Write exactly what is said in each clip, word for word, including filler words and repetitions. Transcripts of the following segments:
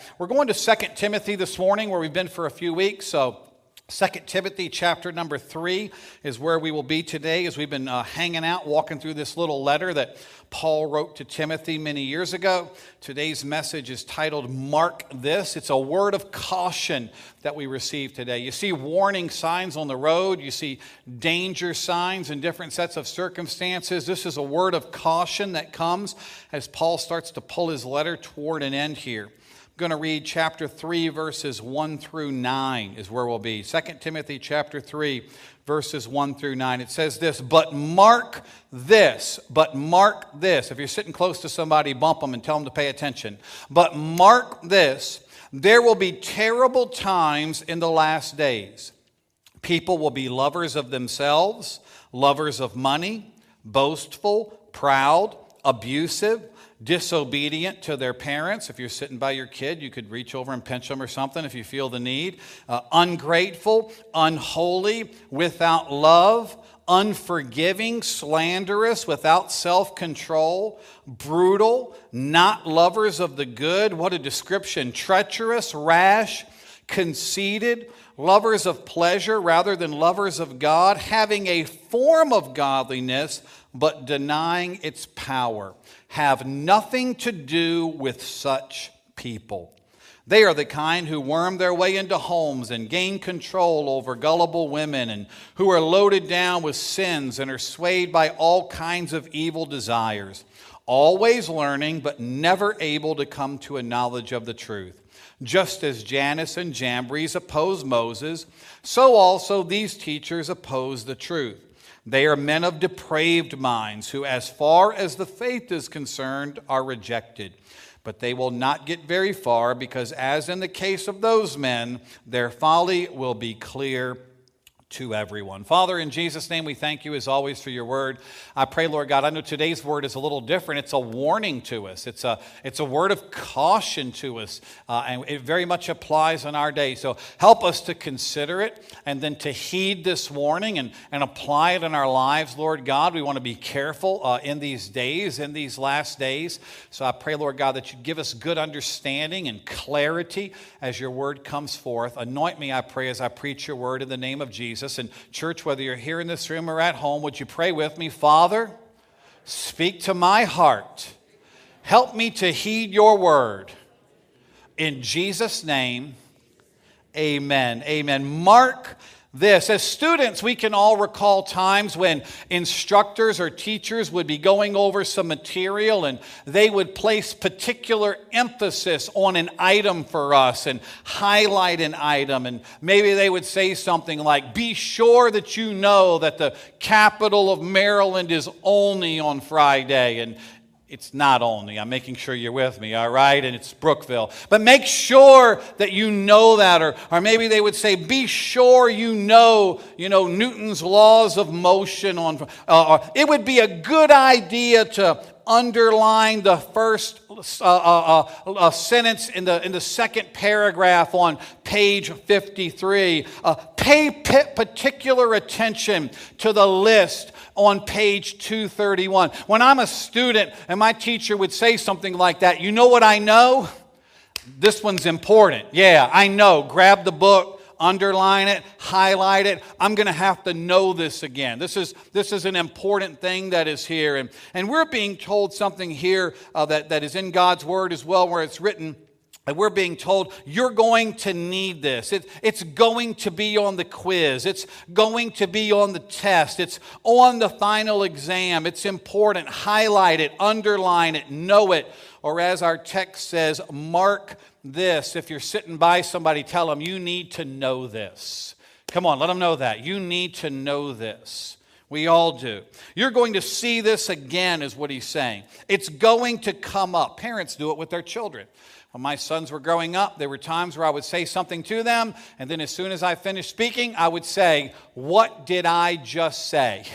We're going to Second Timothy this morning, where we've been for a few weeks. So Second Timothy chapter number three is where we will be today, as we've been uh, hanging out, walking through this little letter that Paul wrote to Timothy many years ago. Today's message is titled, Mark This. It's a word of caution that we receive today. You see warning signs on the road. You see danger signs in different sets of circumstances. This is a word of caution that comes as Paul starts to pull his letter toward an end here. I'm going to read chapter three, verses one through nine is where we'll be. Second Timothy chapter three, verses one through nine. It says this, but mark this, but mark this. If you're sitting close to somebody, bump them and tell them to pay attention. But mark this, there will be terrible times in the last days. People will be lovers of themselves, lovers of money, boastful, proud, abusive, disobedient to their parents. If you're sitting by your kid, you could reach over and pinch them or something if you feel the need. Uh, ungrateful, unholy, without love, unforgiving, slanderous, without self-control, brutal, not lovers of the good. What a description. Treacherous, rash, conceited, lovers of pleasure rather than lovers of God, having a form of godliness but denying its power. Have nothing to do with such people. They are the kind who worm their way into homes and gain control over gullible women, and who are loaded down with sins and are swayed by all kinds of evil desires, always learning but never able to come to a knowledge of the truth. Just as Jannes and Jambres opposed Moses, so also these teachers oppose the truth. They are men of depraved minds who, as far as the faith is concerned, are rejected. But they will not get very far because, as in the case of those men, their folly will be clear to everyone. Father, in Jesus' name, we thank you as always for your word. I pray, Lord God, I know today's word is a little different. It's a warning to us. It's a, it's a word of caution to us, uh, and it very much applies in our day. So help us to consider it and then to heed this warning and, and apply it in our lives, Lord God. We want to be careful uh, in these days, in these last days. So I pray, Lord God, that you give us good understanding and clarity as your word comes forth. Anoint me, I pray, as I preach your word in the name of Jesus. And church, whether you're here in this room or at home, would you pray with me? Father, speak to my heart. Help me to heed your word. In Jesus' name, amen. Amen. Mark this. As students, we can all recall times when instructors or teachers would be going over some material and they would place particular emphasis on an item for us and highlight an item. And maybe they would say something like, be sure that you know that the capital of Maryland is only on Friday. And it's not only. I'm making sure you're with me, all right? And it's Brookville. But make sure that you know that. Or, or maybe they would say, be sure you know, you know, Newton's laws of motion. On. Uh, or it would be a good idea to underline the first uh, uh, uh, uh, sentence in the, in the second paragraph on page fifty-three. Uh, pay p- particular attention to the list on page two thirty-one. When I'm a student and my teacher would say something like that, you know what I know? This one's important. Yeah, I know. Grab the book, underline it, highlight it. I'm going to have to know this again. This is this is an important thing that is here. And, and we're being told something here uh, that, that is in God's word as well, where it's written, and we're being told, you're going to need this. It, it's going to be on the quiz. It's going to be on the test. It's on the final exam. It's important. Highlight it, underline it, know it. Or as our text says, mark this. If you're sitting by somebody, tell them, you need to know this. Come on, let them know that. You need to know this. We all do. You're going to see this again, is what he's saying. It's going to come up. Parents do it with their children. When my sons were growing up, there were times where I would say something to them, and then as soon as I finished speaking, I would say, what did I just say?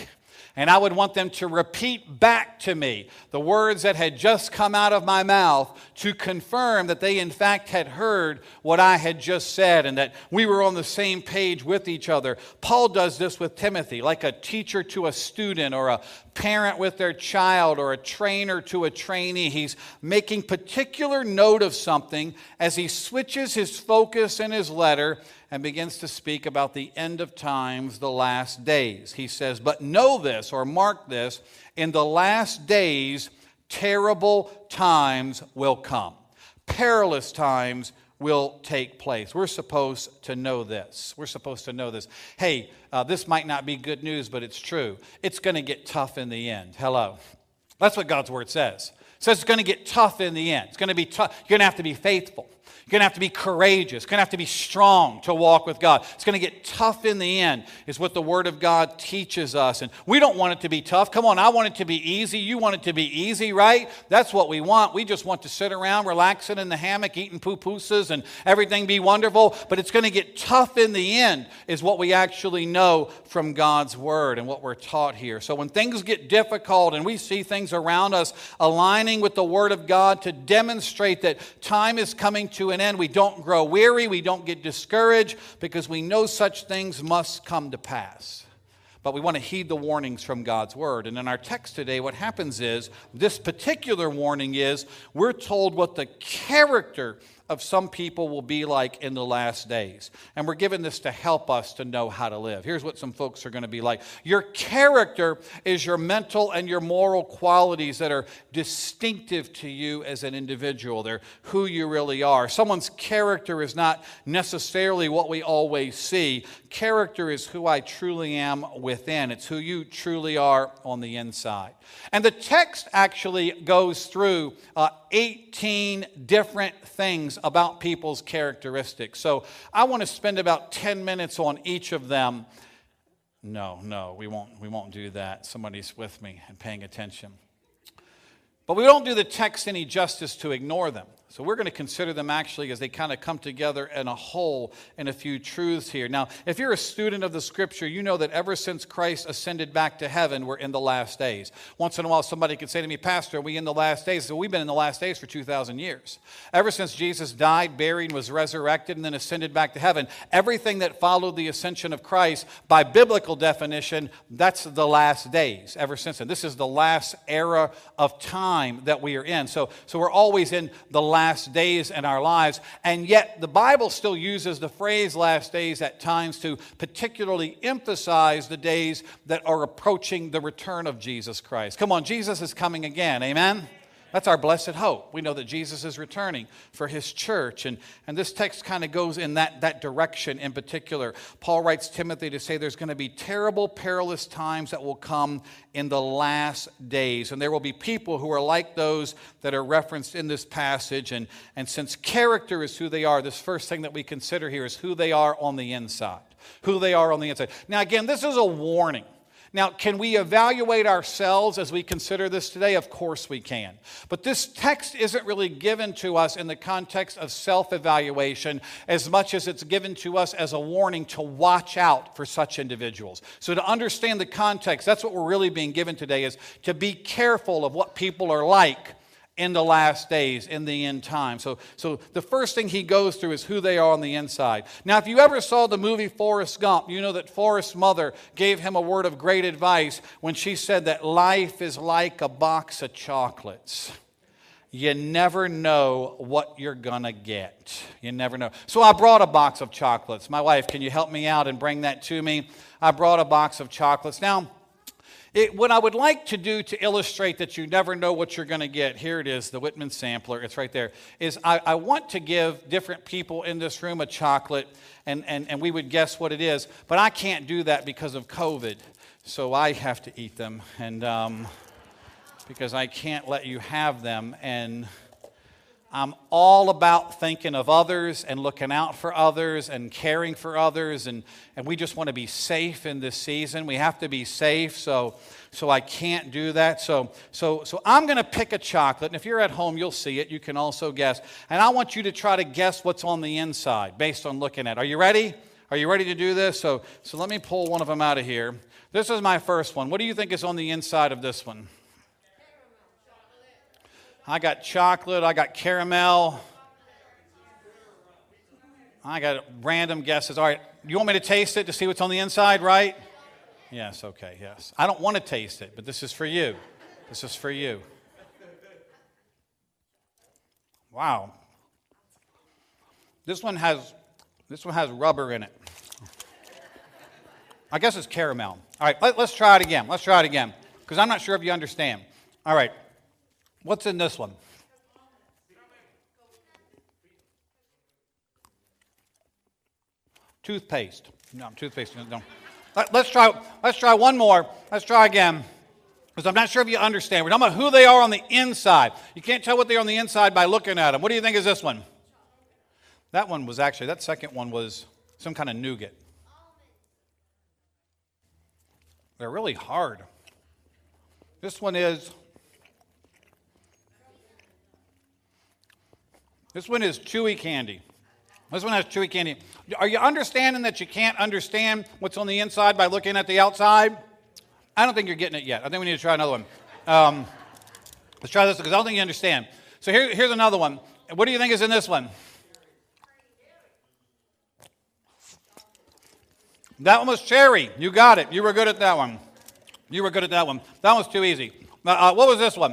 And I would want them to repeat back to me the words that had just come out of my mouth to confirm that they in fact had heard what I had just said and that we were on the same page with each other. Paul does this with Timothy, like a teacher to a student or a parent with their child or a trainer to a trainee. He's making particular note of something as he switches his focus in his letter and begins to speak about the end of times, the last days. He says, but know this, or mark this, in the last days, terrible times will come. Perilous times will take place. We're supposed to know this. We're supposed to know this. Hey, uh, this might not be good news, but it's true. It's going to get tough in the end. Hello. That's what God's word says. It says it's going to get tough in the end. It's going to be tough. You're going to have to be faithful. You're going to have to be courageous. You're going to have to be strong to walk with God. It's going to get tough in the end is what the Word of God teaches us. And we don't want it to be tough. Come on, I want it to be easy. You want it to be easy, right? That's what we want. We just want to sit around relaxing in the hammock, eating pupusas and everything be wonderful. But it's going to get tough in the end is what we actually know from God's Word and what we're taught here. So when things get difficult and we see things around us aligning with the Word of God to demonstrate that time is coming to an end, we don't grow weary, we don't get discouraged because we know such things must come to pass. But we want to heed the warnings from God's Word. And in our text today, what happens is, this particular warning is, we're told what the character of some people will be like in the last days. And we're given this to help us to know how to live. Here's what some folks are going to be like. Your character is your mental and your moral qualities that are distinctive to you as an individual. They're who you really are. Someone's character is not necessarily what we always see. Character is who I truly am within. It's who you truly are on the inside. And the text actually goes through uh, eighteen different things about people's characteristics. So I want to spend about ten minutes on each of them. No, no, we won't, we won't do that. Somebody's with me and paying attention. But we don't do the text any justice to ignore them. So we're going to consider them actually as they kind of come together in a whole in a few truths here. Now, if you're a student of the Scripture, you know that ever since Christ ascended back to heaven, we're in the last days. Once in a while, somebody could say to me, Pastor, are we in the last days? So we've been in the last days for two thousand years. Ever since Jesus died, buried, was resurrected, and then ascended back to heaven, everything that followed the ascension of Christ, by biblical definition, that's the last days ever since then. This is the last era of time that we are in. So, so we're always in the last last days in our lives, and yet the Bible still uses the phrase last days at times to particularly emphasize the days that are approaching the return of Jesus Christ. Come on, Jesus is coming again, amen? That's our blessed hope. We know that Jesus is returning for His church. And, and this text kind of goes in that, that direction in particular. Paul writes Timothy to say there's going to be terrible, perilous times that will come in the last days. And there will be people who are like those that are referenced in this passage. And, and since character is who they are, this first thing that we consider here is who they are on the inside. Who they are on the inside. Now again, this is a warning. Now, can we evaluate ourselves as we consider this today? Of course we can. But this text isn't really given to us in the context of self-evaluation as much as it's given to us as a warning to watch out for such individuals. So to understand the context, that's what we're really being given today, is to be careful of what people are like in the last days, in the end time. So, so the first thing he goes through is who they are on the inside. Now, if you ever saw the movie Forrest Gump, you know that Forrest's mother gave him a word of great advice when she said that life is like a box of chocolates. You never know what you're going to get. You never know. So I brought a box of chocolates. My wife, can you help me out and bring that to me? I brought a box of chocolates. Now, It, what I would like to do to illustrate that you never know what you're going to get, here it is, the Whitman sampler, it's right there, is I, I want to give different people in this room a chocolate, and, and, and we would guess what it is, but I can't do that because of COVID, so I have to eat them, and um, because I can't let you have them, and I'm all about thinking of others and looking out for others and caring for others, and, and we just want to be safe in this season. We have to be safe, so so I can't do that. So so so I'm going to pick a chocolate, and if you're at home, you'll see it. You can also guess, and I want you to try to guess what's on the inside based on looking at it. Are you ready? Are you ready to do this? So, so let me pull one of them out of here. This is my first one. What do you think is on the inside of this one? I got chocolate. I got caramel. I got random guesses. All right. You want me to taste it to see what's on the inside, right? Yes, okay, yes. I don't want to taste it, but this is for you. This is for you. Wow. This one has this one has rubber in it. I guess it's caramel. All right, let, let's try it again. Let's try it again, because I'm not sure if you understand. All right, what's in this one? Toothpaste. No, toothpaste. No. Let, let's try. Let's try one more. Let's try again, because I'm not sure if you understand. We're talking about who they are on the inside. You can't tell what they are on the inside by looking at them. What do you think is this one? That one was actually, that second one was some kind of nougat. They're really hard. This one is, this one is chewy candy. This one has chewy candy. Are you understanding that you can't understand what's on the inside by looking at the outside? I don't think you're getting it yet. I think we need to try another one. Um, let's try this because I don't think you understand. So here, here's another one. What do you think is in this one? That one was cherry. You got it. You were good at that one. You were good at that one. That one's too easy. Uh, what was this one?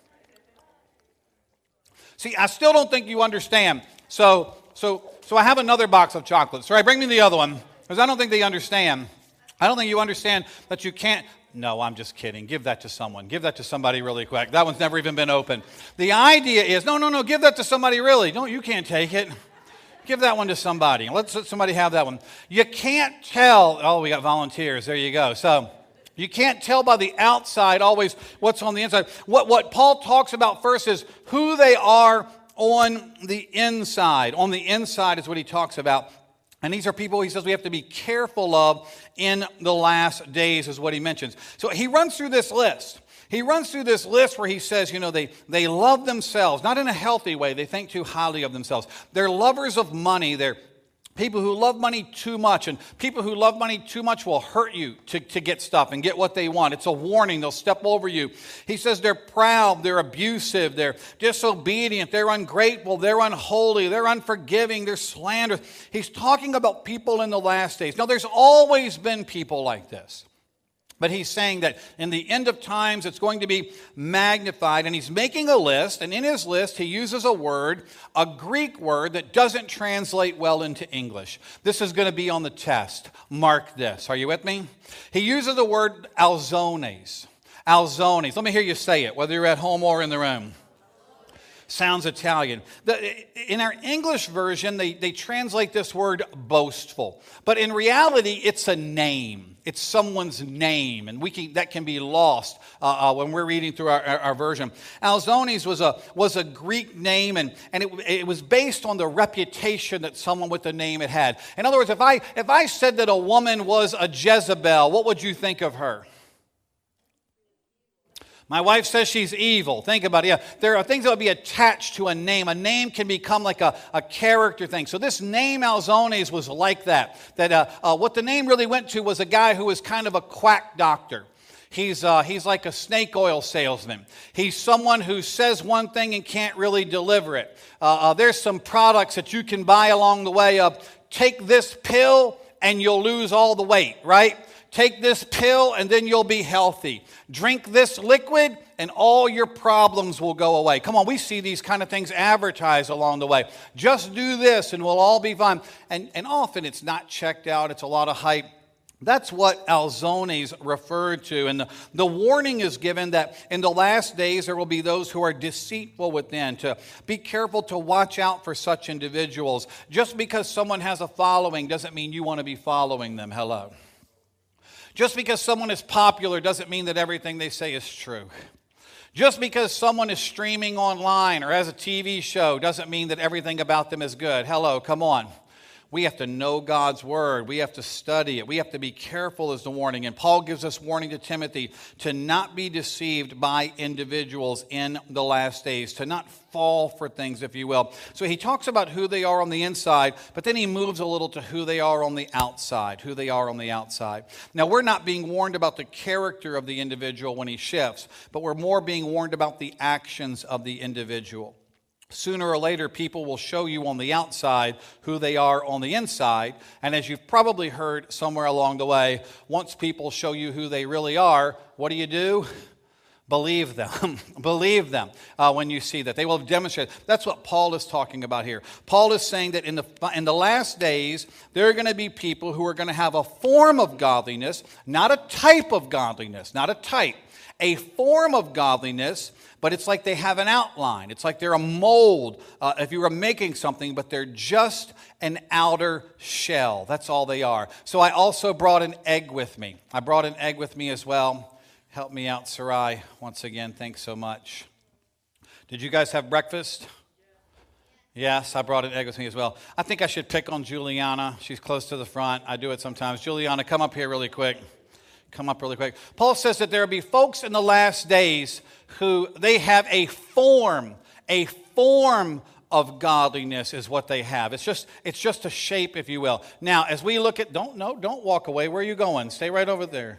See, I still don't think you understand. So, so, so I have another box of chocolates. All right, bring me the other one, because I don't think they understand. I don't think you understand that you can't. No, I'm just kidding. Give that to someone. Give that to somebody really quick. That one's never even been opened. The idea is, no, no, no, give that to somebody really. No, you can't take it. Give that one to somebody. Let's let somebody have that one. You can't tell. Oh, we got volunteers. There you go. So you can't tell by the outside always what's on the inside. What, what Paul talks about first is who they are on the inside. On the inside is what he talks about. And these are people he says we have to be careful of in the last days is what he mentions. So he runs through this list. He runs through this list where he says, you know, they, they love themselves, not in a healthy way. They think too highly of themselves. They're lovers of money. They're people who love money too much. And people who love money too much will hurt you to, to get stuff and get what they want. It's a warning. They'll step over you. He says they're proud. They're abusive. They're disobedient. They're ungrateful. They're unholy. They're unforgiving. They're slanderous. He's talking about people in the last days. Now, there's always been people like this. But he's saying that in the end of times, it's going to be magnified. And he's making a list. And in his list, he uses a word, a Greek word that doesn't translate well into English. This is going to be on the test. Mark this. Are you with me? He uses the word alzones. Alzones. Let me hear you say it, whether you're at home or in the room. Sounds Italian. The, in our English version, they, they translate this word boastful. But in reality, it's a name. It's someone's name, and we can, that can be lost uh, uh, when we're reading through our, our, our version. Alzones was a, was a Greek name, and, and it, it was based on the reputation that someone with the name had had. In other words, if I, if I said that a woman was a Jezebel, what would you think of her? My wife says she's evil. Think about it. Yeah, there are things that would be attached to a name. A name can become like a, a character thing. So this name Alzones was like that. That uh, uh, what the name really went to was a guy who was kind of a quack doctor. He's, uh, he's like a snake oil salesman. He's someone who says one thing and can't really deliver it. Uh, uh, there's some products that you can buy along the way of, take this pill and you'll lose all the weight, right? Take this pill and then you'll be healthy. Drink this liquid and all your problems will go away. Come on, we see these kind of things advertised along the way. Just do this and we'll all be fine. And, and often it's not checked out. It's a lot of hype. That's what Alzones referred to. And the, the warning is given that in the last days there will be those who are deceitful within. To be careful to watch out for such individuals. Just because someone has a following doesn't mean you want to be following them. Hello. Just because someone is popular doesn't mean that everything they say is true. Just because someone is streaming online or has a T V show doesn't mean that everything about them is good. Hello, come on. We have to know God's word. We have to study it. We have to be careful is the warning. And Paul gives us warning to Timothy to not be deceived by individuals in the last days, to not fall for things, if you will. So he talks about who they are on the inside, but then he moves a little to who they are on the outside, who they are on the outside. Now, we're not being warned about the character of the individual when he shifts, but we're more being warned about the actions of the individual. Sooner or later, people will show you on the outside who they are on the inside. And as you've probably heard somewhere along the way, once people show you who they really are, what do you do? Believe them. Believe them uh, when you see that. They will demonstrate. That's what Paul is talking about here. Paul is saying that in the, in the last days, there are going to be people who are going to have a form of godliness, not a type of godliness, not a type, a form of godliness, but it's like they have an outline. It's like they're a mold, uh, if you were making something, but they're just an outer shell. That's all they are. So I also brought an egg with me. I brought an egg with me as well. Help me out, Sarai. Once again, thanks so much. Did you guys have breakfast? Yes, I brought an egg with me as well. I think I should pick on Juliana. She's close to the front. I do it sometimes. Juliana, come up here really quick. Come up really quick. Paul says that there will be folks in the last days who they have a form, a form of godliness is what they have. It's just, it's just a shape, if you will. Now, as we look at, don't, no, don't walk away. Where are you going? Stay right over there.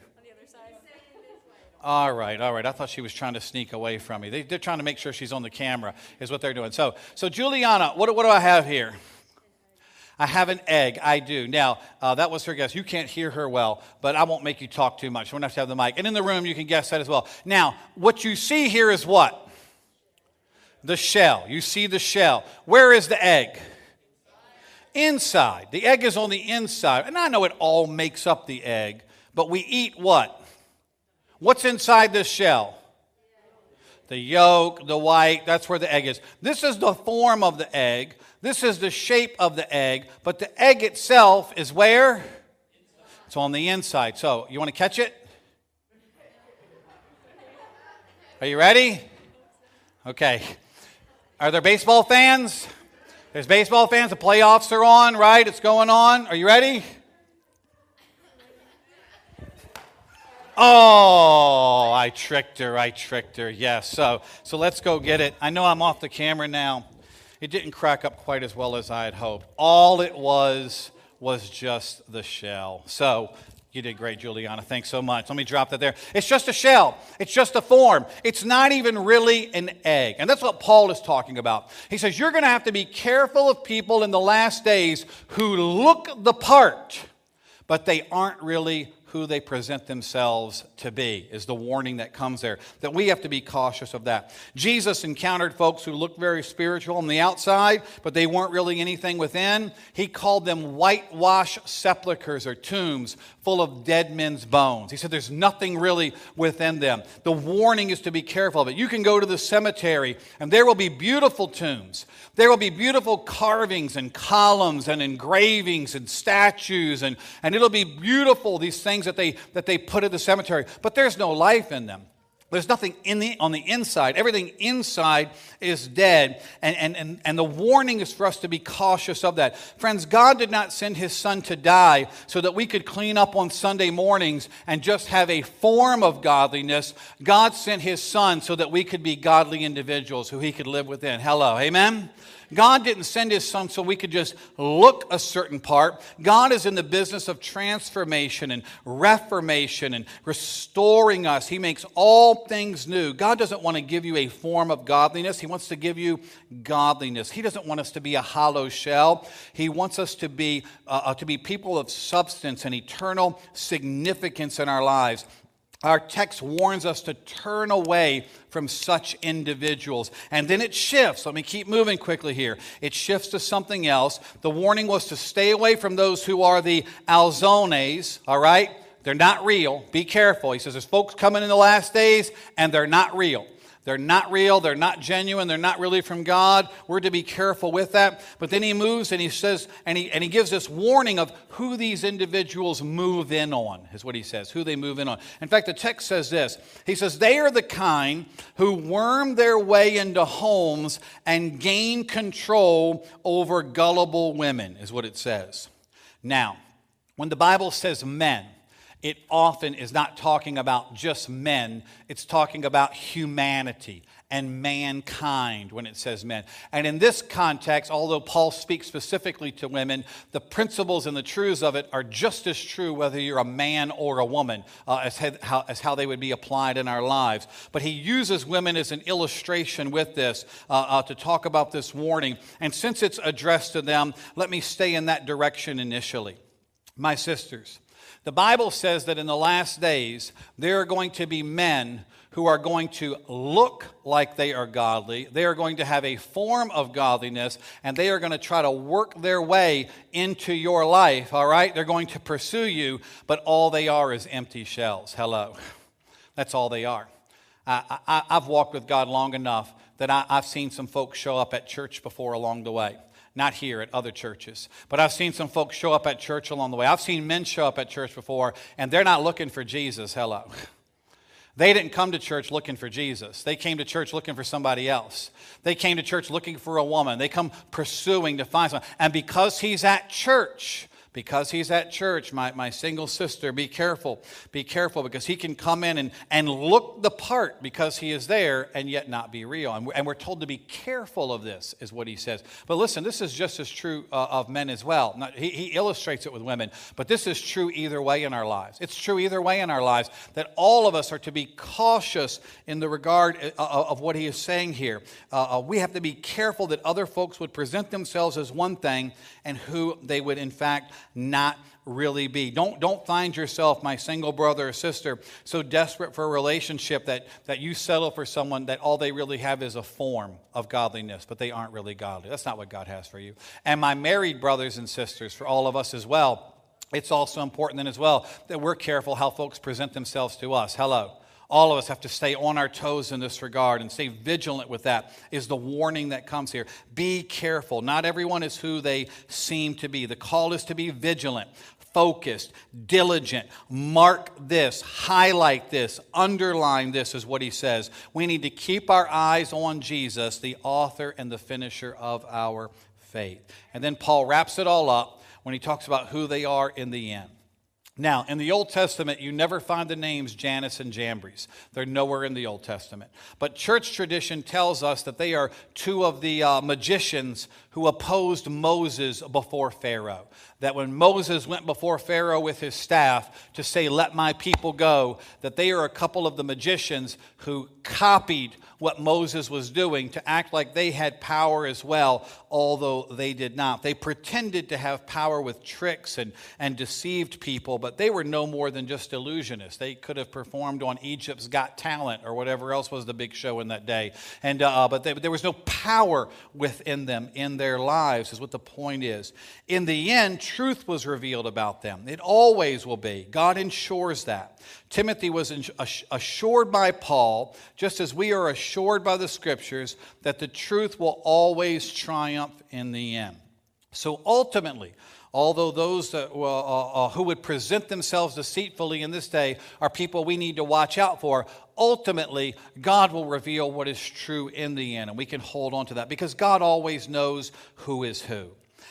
All right, all right. I thought she was trying to sneak away from me. They, they're trying to make sure she's on the camera is what they're doing. So, so Juliana, what, what do I have here? I have an egg. I do. Now, uh, that was her guess. You can't hear her well, but I won't make you talk too much. You won't have to have the mic. And in the room, you can guess that as well. Now, what you see here is what? The shell. You see the shell. Where is the egg? Inside. The egg is on the inside. And I know it all makes up the egg, but we eat what? What's inside this shell? The yolk, the white, that's where the egg is. This is the form of the egg. This is the shape of the egg. But the egg itself is where? It's on the inside. So, you want to catch it? Are you ready? Okay. Are there baseball fans? There's baseball fans. The playoffs are on, right? It's going on. Are you ready? Oh, I tricked her. I tricked her. Yes. So, so let's go get it. I know I'm off the camera now. It didn't crack up quite as well as I had hoped. All it was was just the shell. So you did great, Juliana. Thanks so much. Let me drop that there. It's just a shell. It's just a form. It's not even really an egg. And that's what Paul is talking about. He says you're going to have to be careful of people in the last days who look the part, but they aren't really who they present themselves to be, is the warning that comes there, that we have to be cautious of that. Jesus encountered folks who looked very spiritual on the outside, but they weren't really anything within. He called them whitewashed sepulchres or tombs full of dead men's bones. He said there's nothing really within them. The warning is to be careful of it. You can go to the cemetery, and there will be beautiful tombs. There will be beautiful carvings and columns and engravings and statues, and, and it'll be beautiful, these things that they that they put at the cemetery, but there's no life in them. There's nothing in the on the inside. Everything inside is dead, and, and, and, and the warning is for us to be cautious of that. Friends, God did not send his son to die so that we could clean up on Sunday mornings and just have a form of godliness. God sent his son so that we could be godly individuals who he could live within. Hello, amen? God didn't send his son so we could just look a certain part. God is in the business of transformation and reformation and restoring us. He makes all things new. God doesn't want to give you a form of godliness. He wants to give you godliness. He doesn't want us to be a hollow shell. He wants us to be, uh, to be people of substance and eternal significance in our lives. Our text warns us to turn away from such individuals. And then it shifts. Let me keep moving quickly here. It shifts to something else. The warning was to stay away from those who are the alzones, all right? They're not real. Be careful. He says there's folks coming in the last days, and they're not real. They're not real, they're not genuine, they're not really from God. We're to be careful with that. But then he moves and he says, and he, and he gives this warning of who these individuals move in on, is what he says, who they move in on. In fact, the text says this. He says, they are the kind who worm their way into homes and gain control over gullible women, is what it says. Now, when the Bible says men, it often is not talking about just men. It's talking about humanity and mankind when it says men. And in this context, although Paul speaks specifically to women, the principles and the truths of it are just as true whether you're a man or a woman, uh, as, how, as how they would be applied in our lives. But he uses women as an illustration with this uh, uh, to talk about this warning. And since it's addressed to them, let me stay in that direction initially. My sisters, the Bible says that in the last days, there are going to be men who are going to look like they are godly. They are going to have a form of godliness, and they are going to try to work their way into your life, all right? They're going to pursue you, but all they are is empty shells. Hello. That's all they are. I, I, I've walked with God long enough that I, I've seen some folks show up at church before along the way. Not here, at other churches. But I've seen some folks show up at church along the way. I've seen men show up at church before, and they're not looking for Jesus. Hello. They didn't come to church looking for Jesus. They came to church looking for somebody else. They came to church looking for a woman. They come pursuing to find someone. And because he's at church, because he's at church, my, my single sister, be careful. Be careful, because he can come in and, and look the part because he is there and yet not be real. And we're, and we're told to be careful of this, is what he says. But listen, this is just as true uh, of men as well. Not, he, he illustrates it with women, but this is true either way in our lives. It's true either way in our lives that all of us are to be cautious in the regard of, of what he is saying here. Uh, uh, we have to be careful that other folks would present themselves as one thing and who they would in fact not really be. Don't, don't find yourself, my single brother or sister, so desperate for a relationship that, that you settle for someone that all they really have is a form of godliness, but they aren't really godly. That's not what God has for you. And my married brothers and sisters, for all of us as well, it's also important then as well that we're careful how folks present themselves to us. Hello. All of us have to stay on our toes in this regard and stay vigilant with that, is the warning that comes here. Be careful. Not everyone is who they seem to be. The call is to be vigilant, focused, diligent. Mark this, highlight this, underline this is what he says. We need to keep our eyes on Jesus, the author and the finisher of our faith. And then Paul wraps it all up when he talks about who they are in the end. Now, in the Old Testament, you never find the names Jannes and Jambres. They're nowhere in the Old Testament. But church tradition tells us that they are two of the uh, magicians who opposed Moses before Pharaoh. That when Moses went before Pharaoh with his staff to say, "Let my people go," that they are a couple of the magicians who copied what Moses was doing to act like they had power as well, although they did not. They pretended to have power with tricks and, and deceived people, but they were no more than just illusionists. They could have performed on Egypt's Got Talent or whatever else was the big show in that day. And uh, But they, there was no power within them in their lives, is what the point is. In the end, truth was revealed about them. It always will be. God ensures that. Timothy was assured by Paul, just as we are assured by the Scriptures, that the truth will always triumph in the end. So ultimately, although those that, uh, uh, who would present themselves deceitfully in this day are people we need to watch out for, ultimately, God will reveal what is true in the end, and we can hold on to that because God always knows who is who.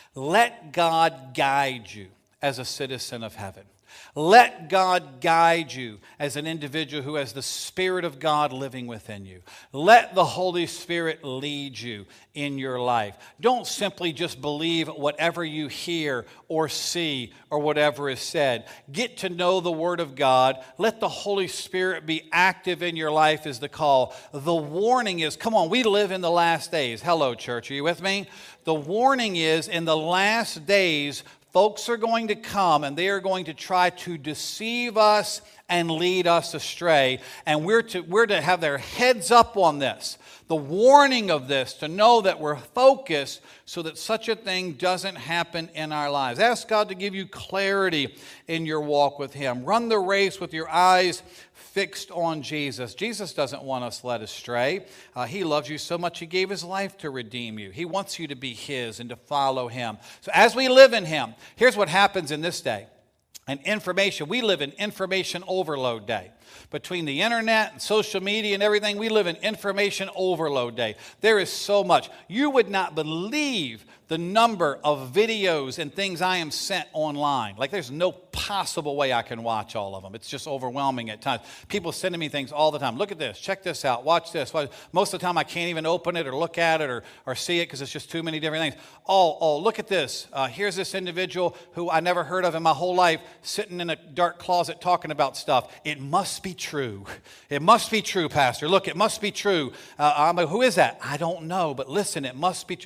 Let God guide you as a citizen of heaven. Let God guide you as an individual who has the Spirit of God living within you. Let the Holy Spirit lead you in your life. Don't simply just believe whatever you hear or see or whatever is said. Get to know the Word of God. Let the Holy Spirit be active in your life is the call. The warning is, come on, we live in the last days. Hello, church, are you with me? The warning is, in the last days, folks are going to come and they are going to try to deceive us and lead us astray. And we're to, we're to have their heads up on this. The warning of this, to know that we're focused so that such a thing doesn't happen in our lives. Ask God to give you clarity in your walk with Him. Run the race with your eyes fixed on Jesus. Jesus doesn't want us led astray. Uh, he loves you so much He gave His life to redeem you. He wants you to be His and to follow Him. So as we live in Him, here's what happens in this day. And information, we live in information overload day. Between the internet and social media and everything, we live in information overload day. There is so much. You would not believe the number of videos and things I am sent online. Like, there's no possible way I can watch all of them. It's just overwhelming at times. People sending me things all the time. Look at this. Check this out. Watch this. Most of the time, I can't even open it or look at it or, or see it because it's just too many different things. Oh, oh, look at this. Uh, here's this individual who I never heard of in my whole life sitting in a dark closet talking about stuff. It must be true. It must be true, Pastor. Look, it must be true. Uh, I'm like, who is that? I don't know, but listen, it must be true.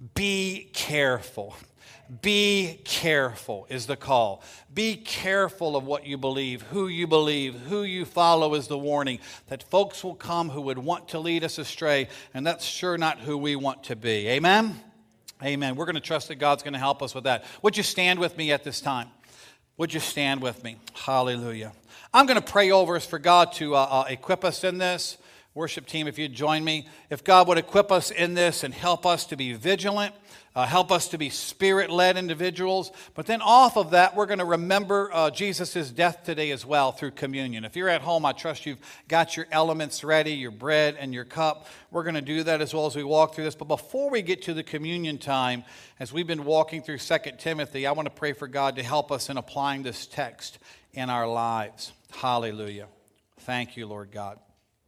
Be careful. Be careful is the call. Be careful of what you believe, who you believe, who you follow is the warning. That folks will come who would want to lead us astray, and that's sure not who we want to be. Amen? Amen. We're going to trust that God's going to help us with that. Would you stand with me at this time? Would you stand with me? Hallelujah. I'm going to pray over us for God to uh, uh, equip us in this. Worship team, if you'd join me. If God would equip us in this and help us to be vigilant, uh, help us to be Spirit-led individuals. But then off of that, we're going to remember uh, Jesus' death today as well through communion. If you're at home, I trust you've got your elements ready, your bread and your cup. We're going to do that as well as we walk through this. But before we get to the communion time, as we've been walking through Second Timothy, I want to pray for God to help us in applying this text in our lives. Hallelujah. Thank you, Lord God.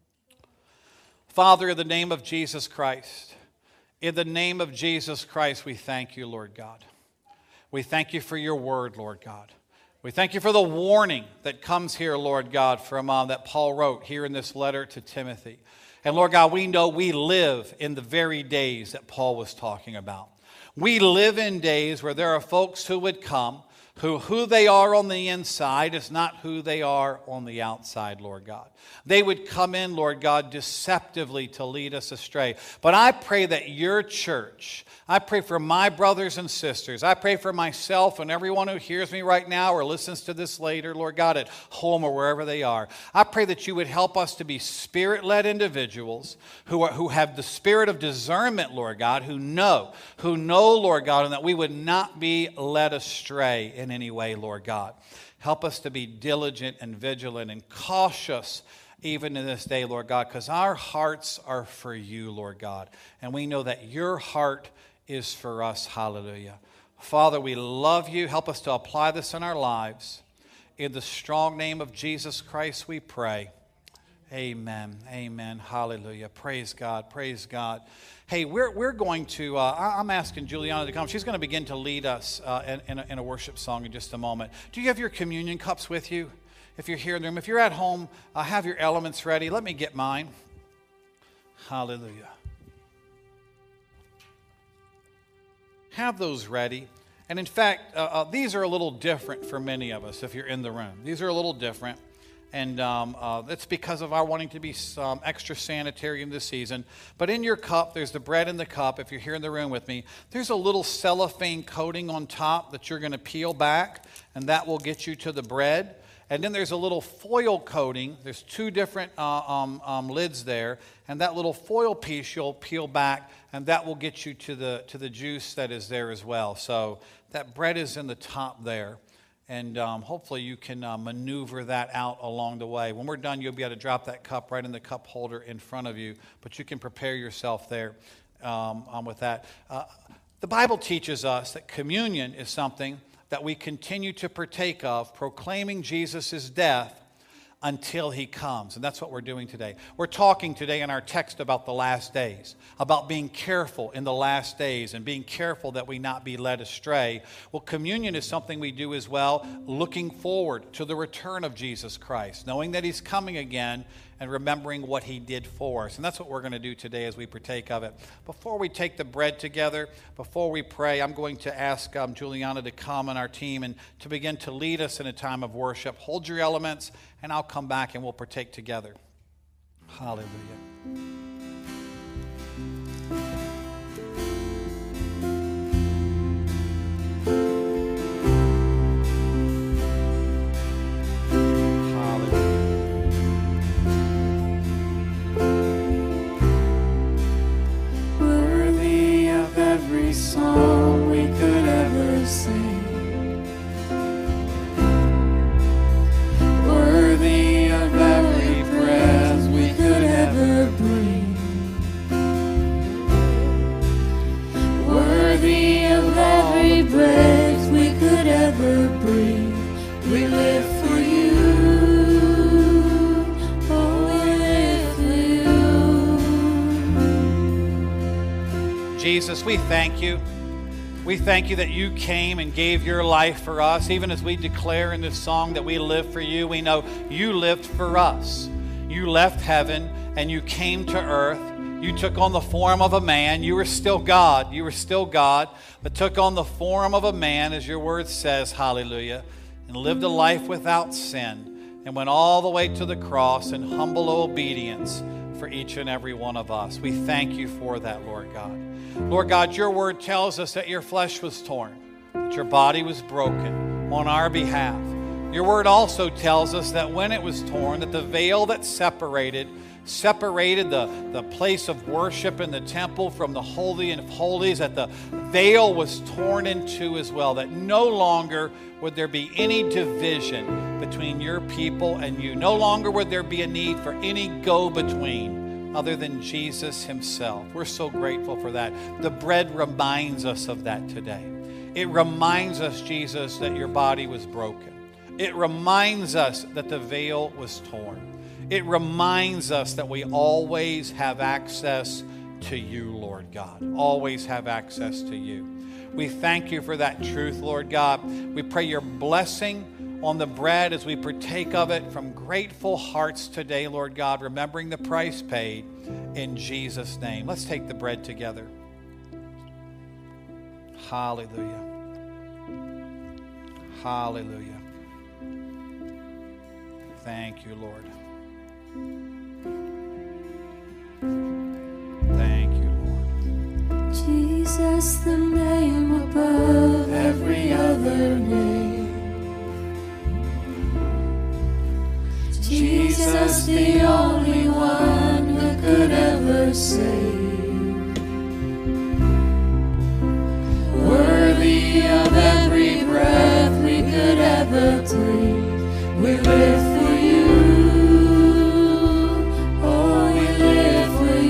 Father, in the name of Jesus Christ, in the name of Jesus Christ, we thank you, Lord God. We thank you for your word, Lord God. We thank you for the warning that comes here, Lord God, from uh, that Paul wrote here in this letter to Timothy. And Lord God, we know we live in the very days that Paul was talking about. We live in days where there are folks who would come who who they are on the inside is not who they are on the outside, Lord God. They would come in, Lord God, deceptively to lead us astray. But I pray that your church, I pray for my brothers and sisters, I pray for myself and everyone who hears me right now or listens to this later, Lord God, at home or wherever they are. I pray that you would help us to be Spirit-led individuals who are, who have the spirit of discernment, Lord God, who know, who know, Lord God, and that we would not be led astray in any way, Lord God. Help us to be diligent and vigilant and cautious even in this day, Lord God, because our hearts are for you, Lord God. And we know that your heart is for us. Hallelujah. Father, we love you. Help us to apply this in our lives. In the strong name of Jesus Christ, we pray. Amen. Amen. Hallelujah. Praise God. Praise God. Hey, we're we're going to, uh, I'm asking Juliana to come. She's going to begin to lead us uh, in, in, a, in a worship song in just a moment. Do you have your communion cups with you? If you're here in the room, if you're at home, uh, have your elements ready. Let me get mine. Hallelujah. Have those ready. And in fact, uh, uh, these are a little different for many of us if you're in the room. These are a little different. And um, uh, it's because of our wanting to be um, extra sanitary in this season. But in your cup, there's the bread in the cup. If you're here in the room with me, there's a little cellophane coating on top that you're going to peel back, and that will get you to the bread. And then there's a little foil coating. There's two different uh, um, um, lids there, and that little foil piece you'll peel back, and that will get you to the to the juice that is there as well. So that bread is in the top there. And um, hopefully you can uh, maneuver that out along the way. When we're done, you'll be able to drop that cup right in the cup holder in front of you. But you can prepare yourself there um, um, with that. Uh, the Bible teaches us that communion is something that we continue to partake of, proclaiming Jesus' death until he comes. And that's what we're doing today. We're talking today in our text about the last days, about being careful in the last days and being careful that we not be led astray. Well, communion is something we do as well, looking forward to the return of Jesus Christ, knowing that he's coming again and remembering what he did for us. And that's what we're going to do today as we partake of it. Before we take the bread together, before we pray, I'm going to ask um, Juliana to come and our team and to begin to lead us in a time of worship. Hold your elements, and I'll come back and we'll partake together. Hallelujah. Song we could ever sing, worthy of every Jesus, we thank you. We thank you that you came and gave your life for us. Even as we declare in this song that we live for you, we know you lived for us. You left heaven and you came to earth. You took on the form of a man. You were still God. You were still God, but took on the form of a man, as your word says, hallelujah, and lived a life without sin and went all the way to the cross in humble obedience for each and every one of us. We thank you for that, Lord God. Lord God, your word tells us that your flesh was torn, that your body was broken on our behalf. Your word also tells us that when it was torn, that the veil that separated, separated the, the place of worship in the temple from the Holy of Holies, that the veil was torn in two as well, that no longer would there be any division between your people and you. No longer would there be a need for any go-between other than Jesus himself. We're so grateful for that. The bread reminds us of that today. It reminds us, Jesus, that your body was broken. It reminds us that the veil was torn. It reminds us that we always have access to you, Lord God. Always have access to you. We thank you for that truth, Lord God. We pray your blessing on the bread as we partake of it from grateful hearts today, Lord God, remembering the price paid in Jesus' name. Let's take the bread together. Hallelujah. Hallelujah. Thank you, Lord. Thank you, Lord. Jesus, the name above every other name. Jesus, the only one who could ever save. Worthy of every breath we could ever breathe. We live for you. Oh, we live for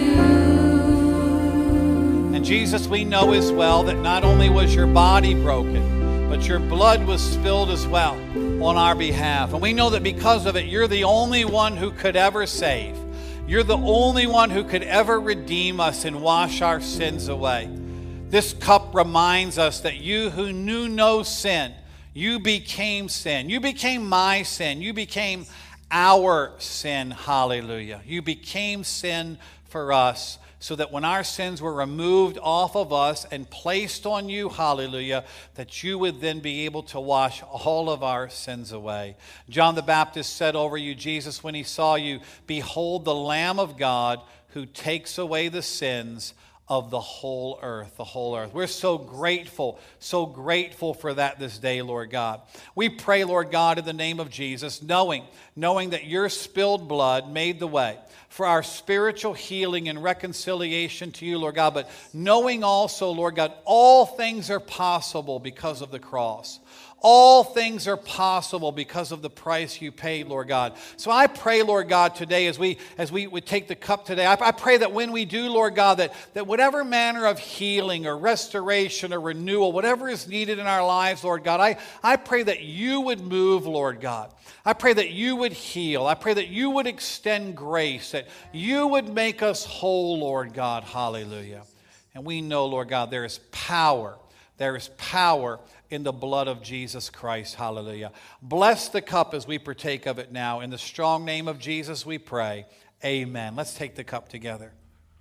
you. And Jesus, we know as well that not only was your body broken, but your blood was spilled as well on our behalf. And we know that because of it, you're the only one who could ever save. You're the only one who could ever redeem us and wash our sins away. This cup reminds us that you who knew no sin, you became sin. You became my sin. You became our sin. Hallelujah. You became sin for us so that when our sins were removed off of us and placed on you, hallelujah, that you would then be able to wash all of our sins away. John the Baptist said over you, Jesus, when he saw you, behold the Lamb of God who takes away the sins of the whole earth, the whole earth. We're so grateful, so grateful for that this day, Lord God. We pray, Lord God, in the name of Jesus, knowing, knowing that your spilled blood made the way for our spiritual healing and reconciliation to you, Lord God, but knowing also, Lord God, all things are possible because of the cross. All things are possible because of the price you paid, Lord God. So I pray, Lord God, today as we as we would take the cup today, I, I pray that when we do, Lord God, that, that whatever manner of healing or restoration or renewal, whatever is needed in our lives, Lord God, I, I pray that you would move, Lord God. I pray that you would heal. I pray that you would extend grace, that you would make us whole, Lord God. Hallelujah. And we know, Lord God, there is power. There is power in the blood of Jesus Christ. Hallelujah. Bless the cup as we partake of it now. In the strong name of Jesus we pray. Amen. Let's take the cup together.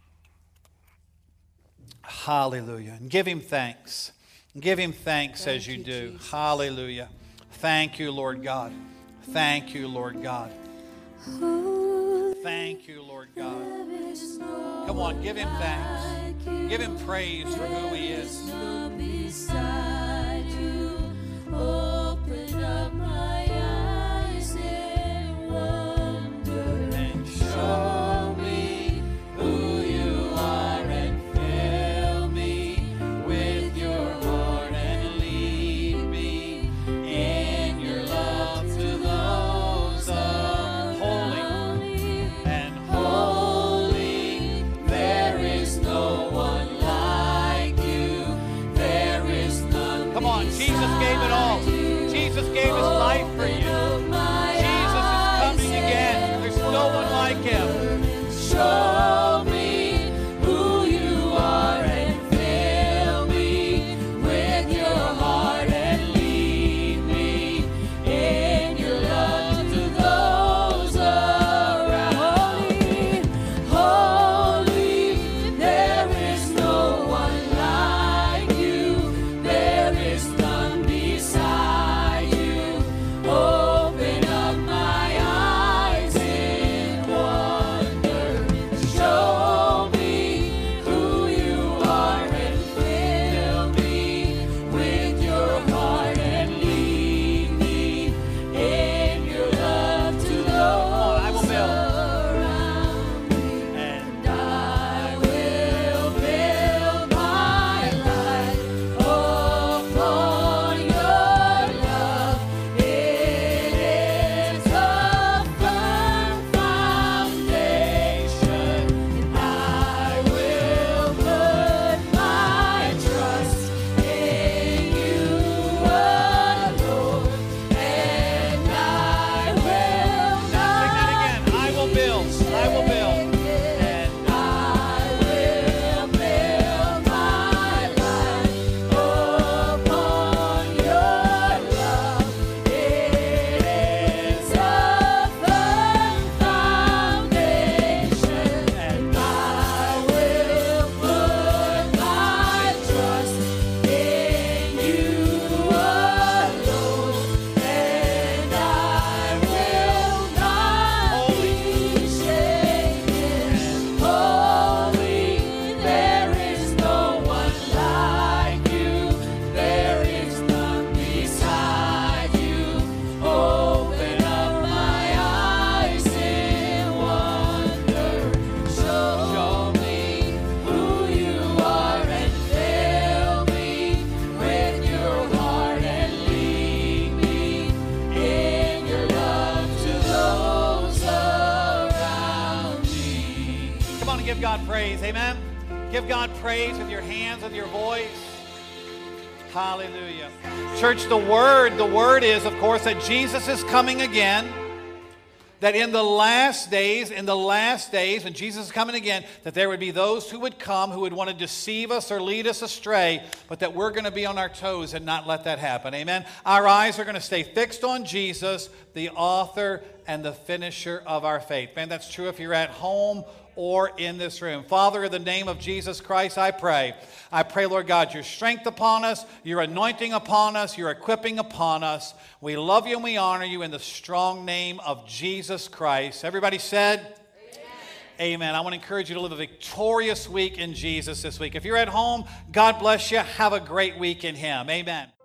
Hallelujah. And give him thanks. Give him thanks Thank as you, you do. Jesus. Hallelujah. Thank you, Lord God. Thank you, Lord God. Thank you, Lord God. Come on, give him thanks. Give him praise for who he is. Open up my eyes in wonder and show me who you are and fill me with your heart and lead me in your love to those unholy and holy. There is no one like you. There is none. Come on, Jesus gave it all. Jesus gave his life for you. Jesus is coming again. There's no one like him. Show me who you are and fill God praise. Amen. Give God praise with your hands and your voice. Hallelujah. Church, the word, the word is, of course, that Jesus is coming again. That in the last days, in the last days, when Jesus is coming again, that there would be those who would come who would want to deceive us or lead us astray, but that we're going to be on our toes and not let that happen. Amen. Our eyes are going to stay fixed on Jesus, the author and the finisher of our faith. Man, that's true if you're at home or in this room. Father, in the name of Jesus Christ, I pray. I pray, Lord God, your strength upon us, your anointing upon us, your equipping upon us. We love you and we honor you in the strong name of Jesus Christ. Everybody said, Amen. Amen. I want to encourage you to live a victorious week in Jesus this week. If you're at home, God bless you. Have a great week in Him. Amen.